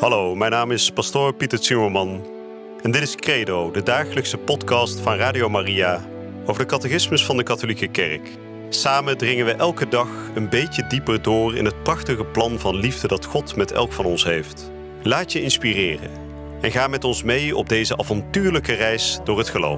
Hallo, mijn naam is pastoor Pieter Zimmerman en dit is Credo, de dagelijkse podcast van Radio Maria over de catechismus van de Katholieke Kerk. Samen dringen we elke dag een beetje dieper door in het prachtige plan van liefde dat God met elk van ons heeft. Laat je inspireren en ga met ons mee op deze avontuurlijke reis door het geloof.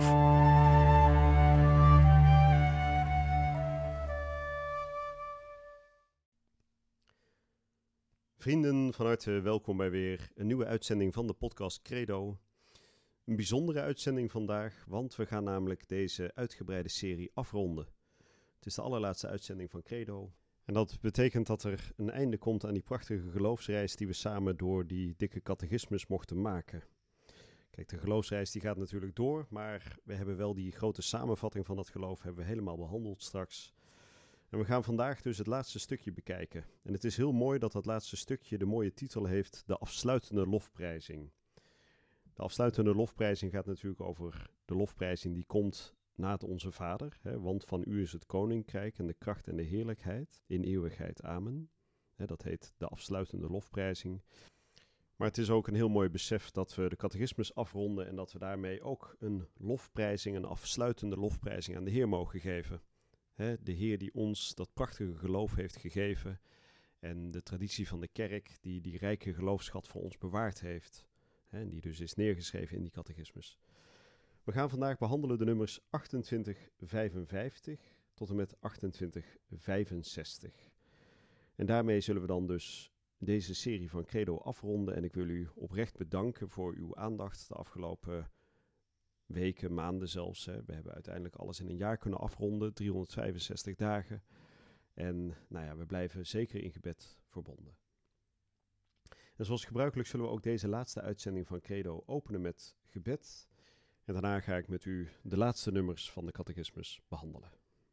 Vrienden, van harte welkom bij weer een nieuwe uitzending van de podcast Credo. Een bijzondere uitzending vandaag, want we gaan namelijk deze uitgebreide serie afronden. Het is de allerlaatste uitzending van Credo. En dat betekent dat er een einde komt aan die prachtige geloofsreis die we samen door die dikke catechismus mochten maken. Kijk, de geloofsreis die gaat natuurlijk door, maar we hebben wel die grote samenvatting van dat geloof hebben we helemaal behandeld straks. En we gaan vandaag dus het laatste stukje bekijken. En het is heel mooi dat dat laatste stukje de mooie titel heeft, de afsluitende lofprijzing. De afsluitende lofprijzing gaat natuurlijk over de lofprijzing die komt na het Onze Vader. Want van u is het koninkrijk en de kracht en de heerlijkheid in eeuwigheid. Amen. Dat heet de afsluitende lofprijzing. Maar het is ook een heel mooi besef dat we de catechismus afronden en dat we daarmee ook een lofprijzing, een afsluitende lofprijzing aan de Heer mogen geven. De Heer die ons dat prachtige geloof heeft gegeven en de traditie van de kerk die die rijke geloofschat voor ons bewaard heeft. En die dus is neergeschreven in die catechismus. We gaan vandaag behandelen de nummers 2855 tot en met 2865. En daarmee zullen we dan dus deze serie van Credo afronden en ik wil u oprecht bedanken voor uw aandacht de afgelopen weken, maanden zelfs. We hebben uiteindelijk alles in een jaar kunnen afronden, 365 dagen. En we blijven zeker in gebed verbonden. En zoals gebruikelijk zullen we ook deze laatste uitzending van Credo openen met gebed. En daarna ga ik met u de laatste nummers van de catechismus behandelen.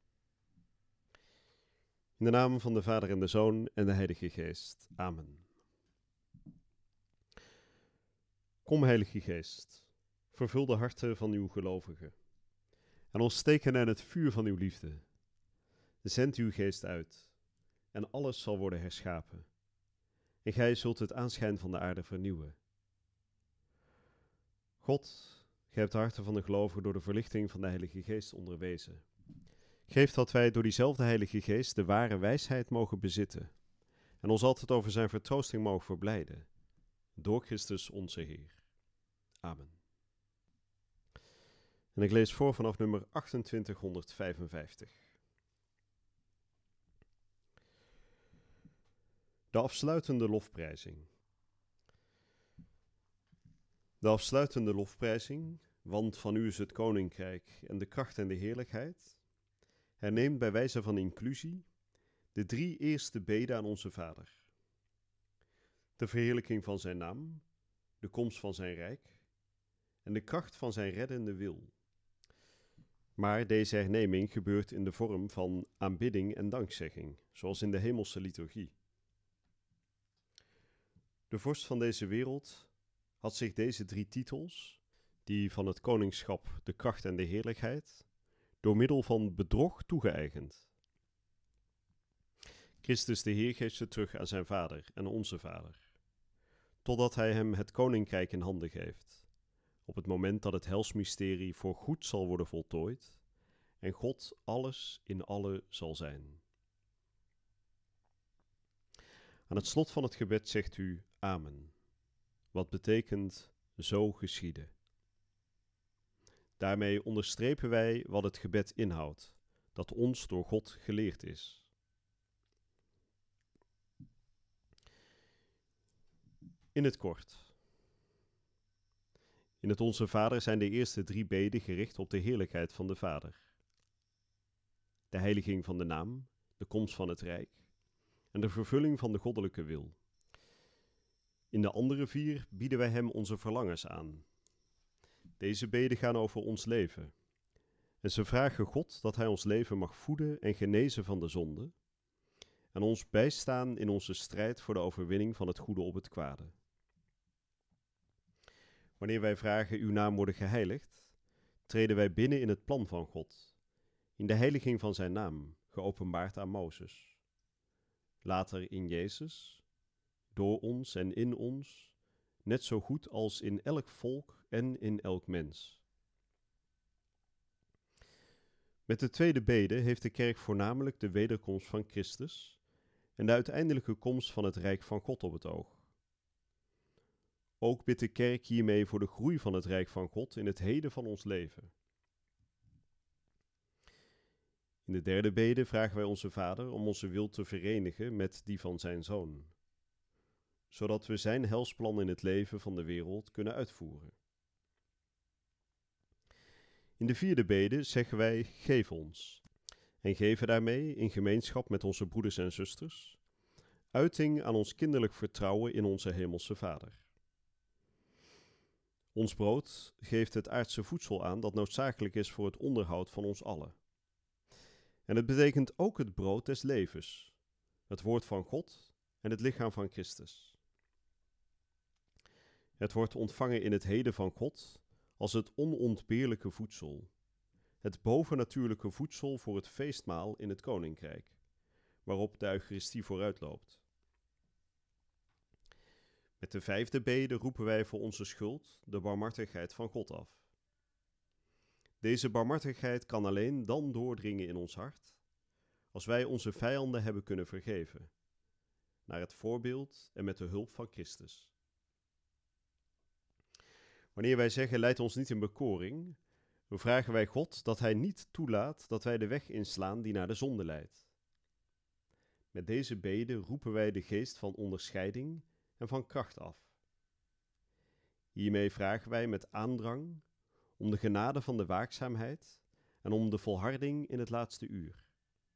In de naam van de Vader en de Zoon en de Heilige Geest. Amen. Kom, Heilige Geest. Vervul de harten van uw gelovigen en ontsteek hen aan het vuur van uw liefde. Zend uw geest uit en alles zal worden herschapen. En gij zult het aanschijn van de aarde vernieuwen. God, gij hebt de harten van de gelovigen door de verlichting van de Heilige Geest onderwezen. Geef dat wij door diezelfde Heilige Geest de ware wijsheid mogen bezitten en ons altijd over zijn vertroosting mogen verblijden. Door Christus onze Heer. Amen. En ik lees voor vanaf nummer 2855. De afsluitende lofprijzing. De afsluitende lofprijzing, want van u is het koninkrijk en de kracht en de heerlijkheid, herneemt bij wijze van inclusie de 3 eerste beden aan onze Vader. De verheerlijking van zijn naam, de komst van zijn rijk en de kracht van zijn reddende wil. Maar deze herneming gebeurt in de vorm van aanbidding en dankzegging, zoals in de hemelse liturgie. De vorst van deze wereld had zich deze 3 titels, die van het koningschap, de kracht en de heerlijkheid, door middel van bedrog toegeëigend. Christus de Heer geeft ze terug aan zijn Vader en onze Vader, totdat hij hem het koninkrijk in handen geeft, op het moment dat het helsmysterie voor goed zal worden voltooid en God alles in alle zal zijn. Aan het slot van het gebed zegt u Amen, wat betekent zo geschieden. Daarmee onderstrepen wij wat het gebed inhoudt, dat ons door God geleerd is. In het kort. In het Onze Vader zijn de eerste 3 beden gericht op de heerlijkheid van de Vader. De heiliging van de naam, de komst van het rijk en de vervulling van de goddelijke wil. In de andere 4 bieden wij hem onze verlangens aan. Deze beden gaan over ons leven. En ze vragen God dat hij ons leven mag voeden en genezen van de zonde en ons bijstaan in onze strijd voor de overwinning van het goede op het kwade. Wanneer wij vragen uw naam worden geheiligd, treden wij binnen in het plan van God, in de heiliging van zijn naam, geopenbaard aan Mozes. Later in Jezus, door ons en in ons, net zo goed als in elk volk en in elk mens. Met de tweede bede heeft de kerk voornamelijk de wederkomst van Christus en de uiteindelijke komst van het Rijk van God op het oog. Ook bidt de kerk hiermee voor de groei van het Rijk van God in het heden van ons leven. In de derde bede vragen wij onze Vader om onze wil te verenigen met die van zijn Zoon, zodat we zijn helsplan in het leven van de wereld kunnen uitvoeren. In de vierde bede zeggen wij: geef ons, en geven daarmee in gemeenschap met onze broeders en zusters uiting aan ons kinderlijk vertrouwen in onze Hemelse Vader. Ons brood geeft het aardse voedsel aan dat noodzakelijk is voor het onderhoud van ons allen. En het betekent ook het brood des levens, het woord van God en het lichaam van Christus. Het wordt ontvangen in het heden van God als het onontbeerlijke voedsel, het bovennatuurlijke voedsel voor het feestmaal in het Koninkrijk, waarop de Eucharistie vooruitloopt. Met de vijfde bede roepen wij voor onze schuld de barmhartigheid van God af. Deze barmhartigheid kan alleen dan doordringen in ons hart, als wij onze vijanden hebben kunnen vergeven, naar het voorbeeld en met de hulp van Christus. Wanneer wij zeggen: leid ons niet in bekoring, dan vragen wij God dat Hij niet toelaat dat wij de weg inslaan die naar de zonde leidt. Met deze bede roepen wij de geest van onderscheiding en van kracht af. Hiermee vragen wij met aandrang om de genade van de waakzaamheid en om de volharding in het laatste uur.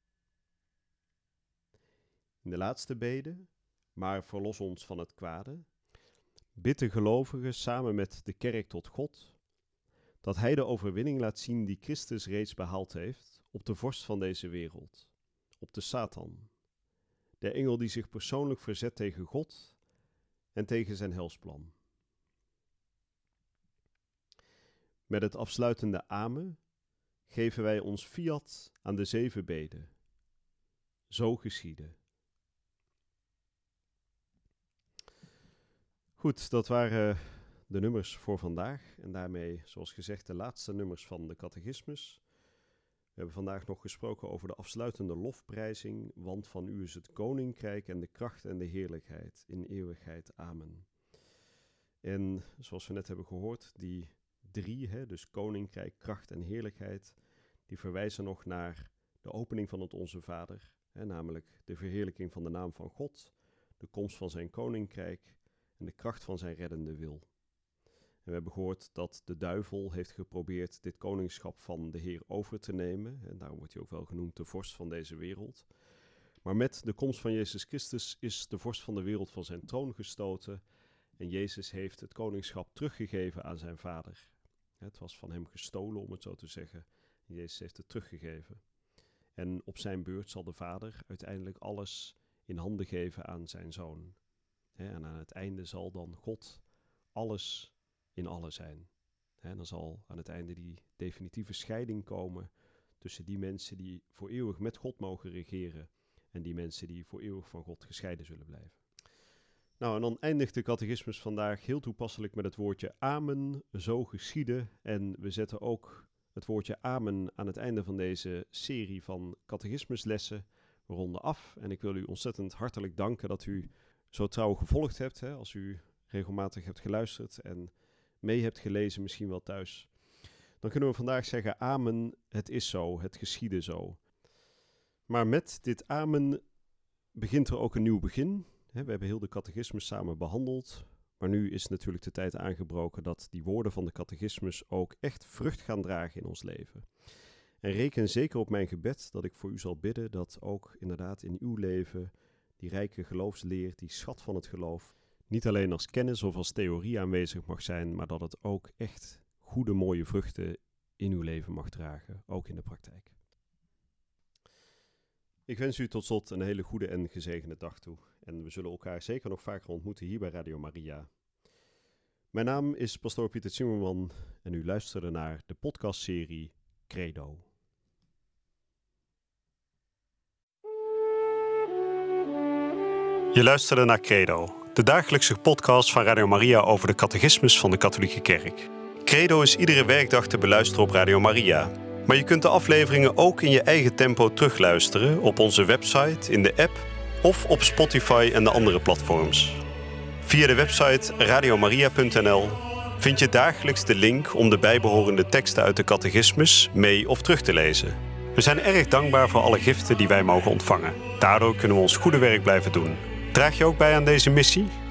In de laatste bede, maar verlos ons van het kwade, bidt de gelovigen samen met de kerk tot God, dat Hij de overwinning laat zien die Christus reeds behaald heeft op de vorst van deze wereld, op de Satan, de engel die zich persoonlijk verzet tegen God en tegen zijn helsplan. Met het afsluitende Amen geven wij ons fiat aan de 7 beden. Zo geschiede. Goed, dat waren de nummers voor vandaag en daarmee, zoals gezegd, de laatste nummers van de catechismus. We hebben vandaag nog gesproken over de afsluitende lofprijzing, want van u is het koninkrijk en de kracht en de heerlijkheid in eeuwigheid. Amen. En zoals we net hebben gehoord, die 3, dus koninkrijk, kracht en heerlijkheid, die verwijzen nog naar de opening van het Onze Vader, namelijk de verheerlijking van de naam van God, de komst van zijn koninkrijk en de kracht van zijn reddende wil. En we hebben gehoord dat de duivel heeft geprobeerd dit koningschap van de Heer over te nemen. En daarom wordt hij ook wel genoemd de vorst van deze wereld. Maar met de komst van Jezus Christus is de vorst van de wereld van zijn troon gestoten. En Jezus heeft het koningschap teruggegeven aan zijn Vader. Het was van hem gestolen, om het zo te zeggen. En Jezus heeft het teruggegeven. En op zijn beurt zal de Vader uiteindelijk alles in handen geven aan zijn Zoon. En aan het einde zal dan God alles in alle zijn. En dan zal aan het einde die definitieve scheiding komen tussen die mensen die voor eeuwig met God mogen regeren en die mensen die voor eeuwig van God gescheiden zullen blijven. Nou, en dan eindigt de catechismus vandaag heel toepasselijk met het woordje amen, zo geschiede. En we zetten ook het woordje amen aan het einde van deze serie van catechismuslessen. We ronden af en ik wil u ontzettend hartelijk danken dat u zo trouw gevolgd hebt, als u regelmatig hebt geluisterd en mee hebt gelezen, misschien wel thuis. Dan kunnen we vandaag zeggen: amen, het is zo, het geschiede zo. Maar met dit amen begint er ook een nieuw begin. We hebben heel de catechismus samen behandeld, maar nu is natuurlijk de tijd aangebroken dat die woorden van de catechismus ook echt vrucht gaan dragen in ons leven. En reken zeker op mijn gebed dat ik voor u zal bidden dat ook inderdaad in uw leven die rijke geloofsleer, die schat van het geloof, niet alleen als kennis of als theorie aanwezig mag zijn, maar dat het ook echt goede, mooie vruchten in uw leven mag dragen, ook in de praktijk. Ik wens u tot slot een hele goede en gezegende dag toe. En we zullen elkaar zeker nog vaker ontmoeten hier bij Radio Maria. Mijn naam is pastoor Pieter Zimmerman en u luisterde naar de podcastserie Credo. Je luisterde naar Credo, de dagelijkse podcast van Radio Maria over de catechismus van de Katholieke Kerk. Credo is iedere werkdag te beluisteren op Radio Maria. Maar je kunt de afleveringen ook in je eigen tempo terugluisteren op onze website, in de app of op Spotify en de andere platforms. Via de website radiomaria.nl vind je dagelijks de link om de bijbehorende teksten uit de catechismus mee of terug te lezen. We zijn erg dankbaar voor alle giften die wij mogen ontvangen. Daardoor kunnen we ons goede werk blijven doen. Draag je ook bij aan deze missie?